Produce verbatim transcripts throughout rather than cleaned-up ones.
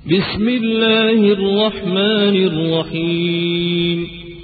بسم الله الرحمن الرحيم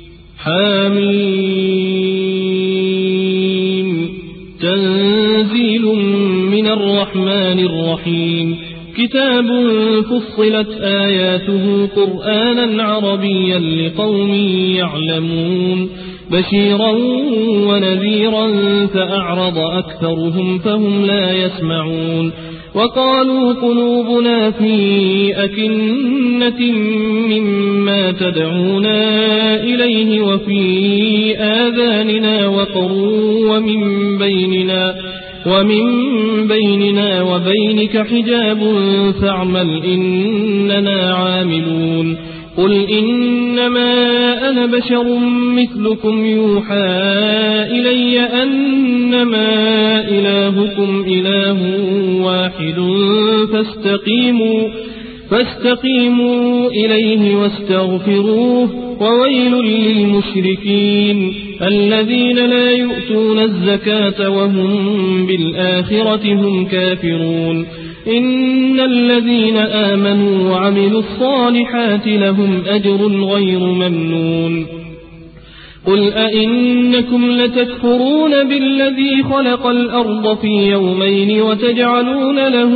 حميم تنزيل من الرحمن الرحيم كتاب فصلت آياته قرآنا عربيا لقوم يعلمون بشيرا ونذيرا فأعرض أكثرهم فهم لا يسمعون وقالوا قلوبنا في أكنة مما تدعونا إليه وفي آذاننا وقر ومن بيننا ومن بيننا وبينك حجاب فاعمل إننا عاملون قل إنما أنا بشر مثلكم يوحى إلي أنما إلهكم إله واحد فاستقيموا, فاستقيموا إليه واستغفروه وويل للمشركين الذين لا يؤتون الزكاة وهم بالآخرة هم كافرون إن الذين آمنوا وعملوا الصالحات لهم أجر غير ممنون قل أئنكم لتكفرون بالذي خلق الأرض في يومين وتجعلون له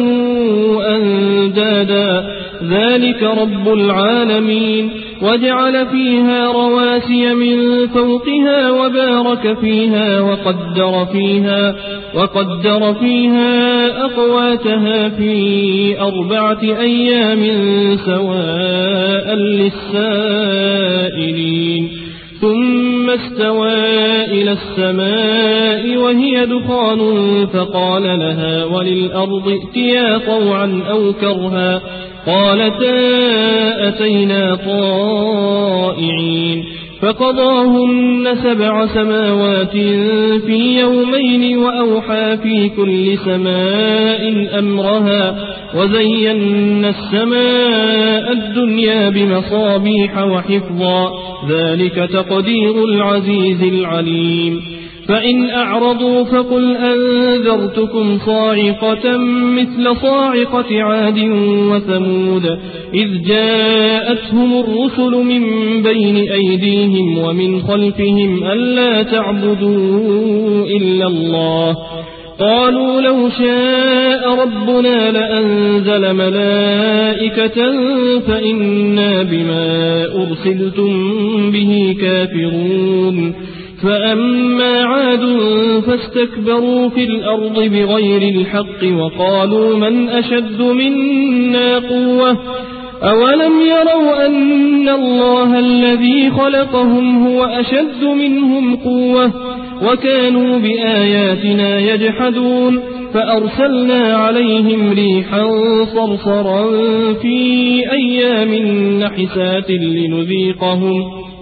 أندادا ذلك رب العالمين وجعل فيها رواسي من فوقها وبارك فيها وقدر فيها, وقدر فيها أقواتها في أربعة أيام سواء للسائلين ثم استوى إلى السماء وهي دخان فقال لها وللأرض ائتيا طوعا أو كرها قالتا أتينا طائعين فقضاهن سبع سماوات في يومين وأوحى في كل سماء أمرها وزينا السماء الدنيا بمصابيح وحفظا ذلك تقدير العزيز العليم فإن أعرضوا فقل أنذرتكم صاعقة مثل صاعقة عاد وثمود إذ جاءتهم الرسل من بين أيديهم ومن خلفهم ألا تعبدوا إلا الله قالوا لو شاء ربنا لأنزل ملائكة فإنا بما أرسلتم به كافرون فأما عاد فاستكبروا في الأرض بغير الحق وقالوا من أشد منا قوة أولم يروا أن الله الذي خلقهم هو أشد منهم قوة وكانوا بآياتنا يجحدون فأرسلنا عليهم ريحا صرصرا في أيام نحسات لنذيقهم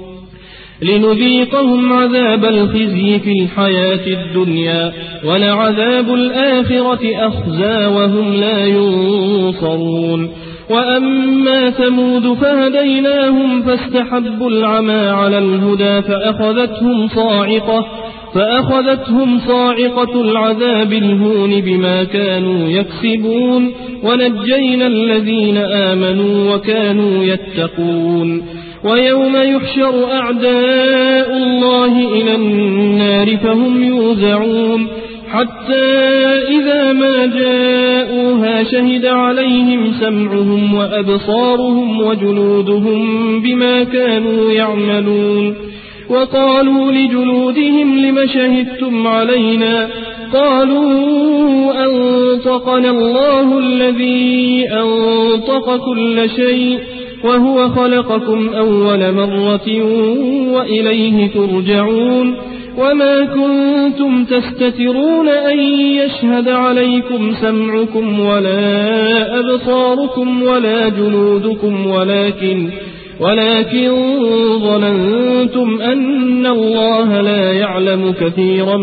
لنذيقهم عذاب الخزي في الحياة الدنيا ولعذاب الآخرة أخزى وهم لا ينصرون وأما ثمود فهديناهم فاستحبوا العمى على الهدى فأخذتهم صاعقة فأخذتهم صاعقة العذاب الهون بما كانوا يكسبون ونجينا الذين آمنوا وكانوا يتقون ويوم يحشر أعداء الله إلى النار فهم يوزعون حتى إذا ما جاءوها شهد عليهم سمعهم وأبصارهم وجلودهم بما كانوا يعملون وقالوا لجلودهم لم شهدتم علينا قالوا أنطقنا الله الذي أنطق كل شيء وهو خلقكم أول مرة وإليه ترجعون وما كنتم تستترون أن يشهد عليكم سمعكم ولا أبصاركم ولا جلودكم ولكن ولكن ظننتم أن الله لا يعلم كثيرا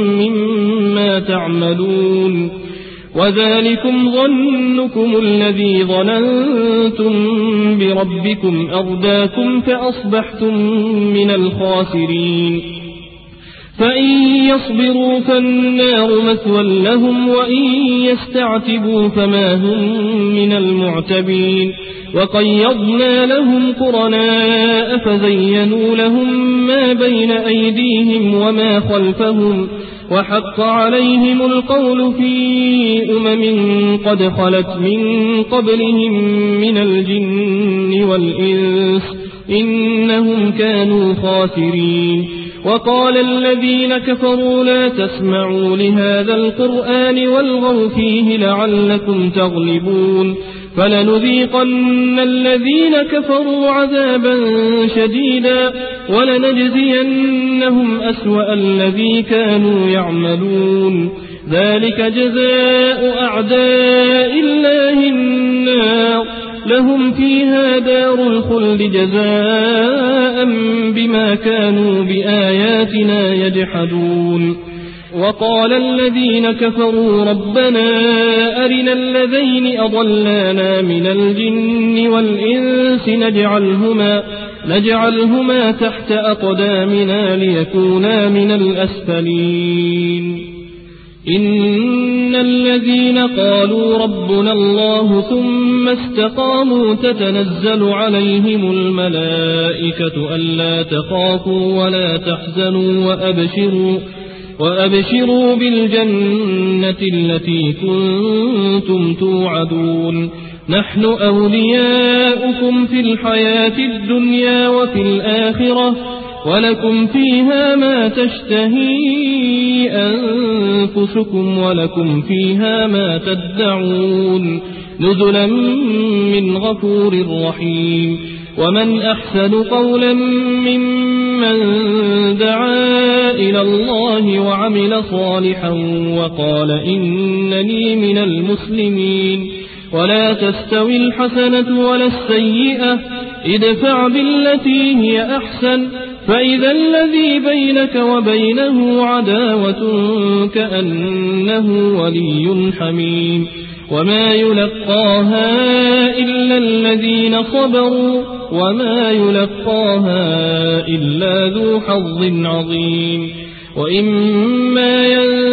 مما تعملون وذلكم ظنكم الذي ظننتم بربكم أرداكم فأصبحتم من الخاسرين فإن يصبروا فالنار مثوى لهم وإن يستعتبوا فما هم من المعتبين وقيضنا لهم قرناء فزينوا لهم ما بين أيديهم وما خلفهم وحق عليهم القول في أمم قد خلت من قبلهم من الجن والإنس إنهم كانوا خاسرين. وقال الذين كفروا لا تسمعوا لهذا القرآن والغوا فيه لعلكم تغلبون فلنذيقن الذين كفروا عذابا شديدا ولنجزينهم أسوأ الذي كانوا يعملون ذلك جزاء أعداء الله النار لهم فيها دار الخلد جزاء بما كانوا بآياتنا يجحدون. وقال الذين كفروا ربنا أرنا الذين أضلانا من الجن والإنس نجعلهما, نجعلهما تحت أقدامنا ليكونا من الأسفلين. إن الذين قالوا ربنا الله ثم استقاموا تتنزل عليهم الملائكة ألا تخافوا ولا تحزنوا وأبشروا, وأبشروا بالجنة التي كنتم توعدون نحن أولياؤكم في الحياة الدنيا وفي الآخرة ولكم فيها ما تشتهي أنفسكم ولكم فيها ما تدعون نزلا من غفور رحيم. ومن أحسن قولا ممن دعا إلى الله وعمل صالحا وقال إنني من المسلمين. ولا تستوي الحسنة ولا السيئة ادفع بالتي هي أحسن فإذا الذي بينك وبينه عداوة كأنه ولي حميم. وما يلقاها إلا الذين صبروا وما يلقاها إلا ذو حظ عظيم. وإما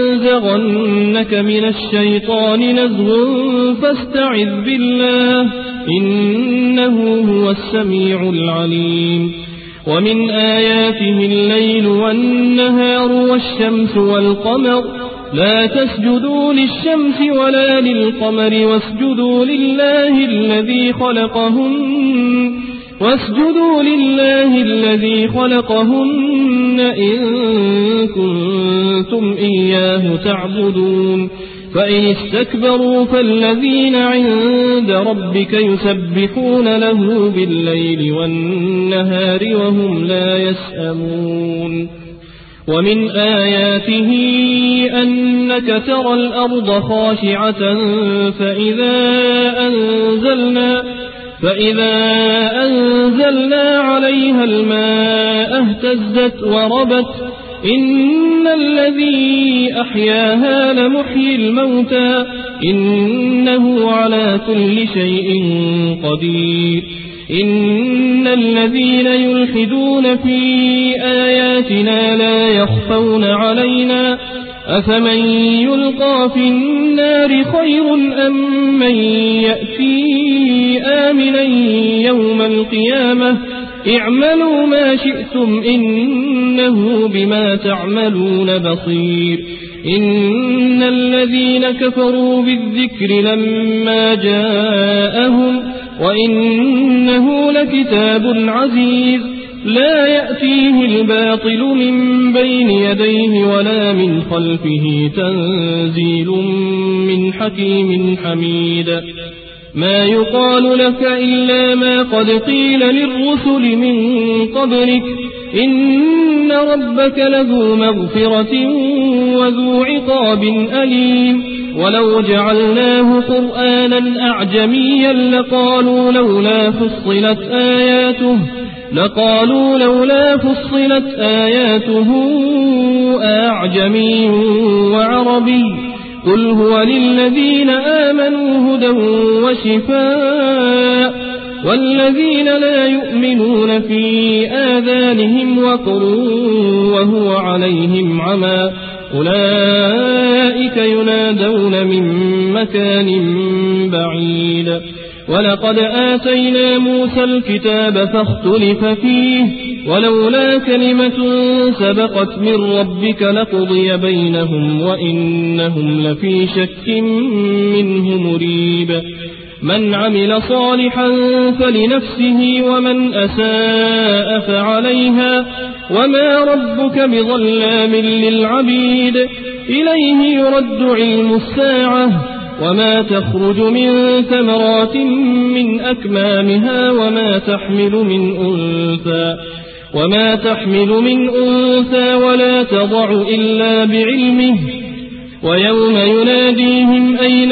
ينزغنك من الشيطان نزغ فاستعذ بالله إنه هو السميع العليم. ومن آياته الليل والنهار والشمس والقمر لا تسجدوا للشمس ولا للقمر واسجدوا لله الذي خلقهن واسجدوا لله الذي خلقهن إن كنتم إياه تعبدون. فإن استكبروا فالذين عند ربك يسبحون له بالليل والنهار وهم لا يسأمون. ومن آياته أنك ترى الأرض خاشعة فإذا أنزلنا فإذا أنزلنا عليها الماء اهتزت وربت إن الذي أحياها لمحيي الموتى إنه على كل شيء قدير. إن الذين يلحدون في آياتنا لا يخفون علينا أفمن يلقى في النار خير أم من يأتي آمنا يوم القيامة اعملوا ما شئتم إنه بما تعملون بصير. إن الذين كفروا بالذكر لما جاءهم وإنه لكتاب عزيز لا يأتيه الباطل من بين يديه ولا من خلفه تنزيل من حكيم حميد. ما يقال لك إلا ما قد قيل للرسل من قبلك إن ربك لذو مغفرة وذو عقاب أليم. ولو جعلناه قرآنا أعجميا لقالوا لولا فصلت آياته لقالوا لولا فصلت آياته أعجمي وعربي قل هو للذين آمنوا هدى وشفاء والذين لا يؤمنون في آذانهم وقر وهو عليهم عمى أولئك ينادون من مكان بعيد. ولقد آتينا موسى الكتاب فاختلف فيه ولولا كلمة سبقت من ربك لقضي بينهم وإنهم لفي شك منه مريب من عمل صالحا فلنفسه ومن أساء فعليها وما ربك بظلام للعبيد إليه يرد علم الساعة وما تخرج من ثمرات من أكمامها وما تحمل من أنثى وما تحمل من أنثى ولا تضع إلا بعلمه ويوم يناديهم أين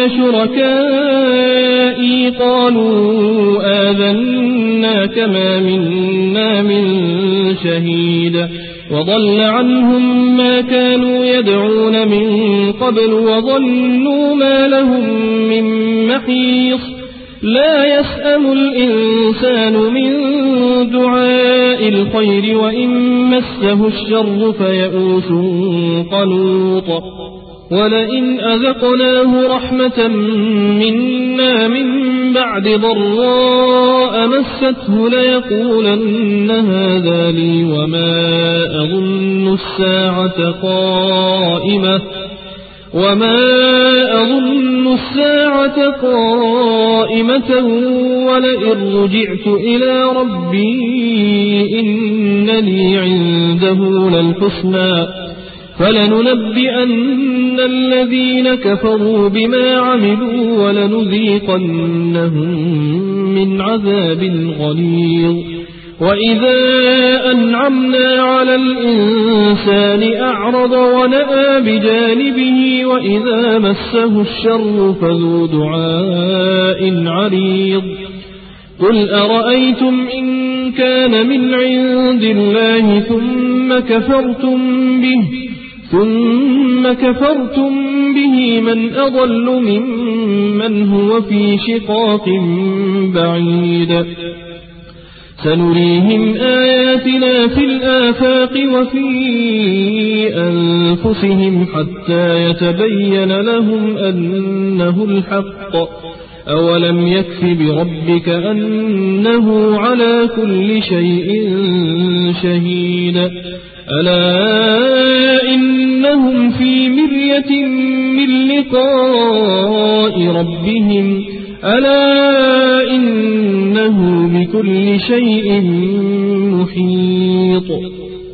شركائي قالوا آذناك ما منا من شهيد وضل عنهم ما كانوا يدعون من قبل وظنوا ما لهم من محيص لا يسأم الإنسان من دعاء الخير وإن مسه الشر فيئوس قنوط ولئن أذقناه رحمة منا من بعد ضراء مسته ليقولن هذا لي وما أظن الساعة قائمة وما أظن الساعة قائمة ولئن رجعت إلى ربي إن لي عنده للحسنى فلننبئن الذين كفروا بما عملوا ولنذيقنهم من عذاب غليظ وإذا أنعمنا على الإنسان أعرض ونأى بجانبه وإذا مسه الشر فذو دعاء عريض قل أرأيتم إن كان من عند الله ثم كفرتم به ثم كفرتم به من أضل ممن هو في شقاق بعيد سنريهم آياتنا في الآفاق وفي أنفسهم حتى يتبين لهم أنه الحق أولم يكف بربك أنه على كل شيء شهيد ألا إنهم في مرية من لقاء ربهم ألا إنه بكل شيء محيط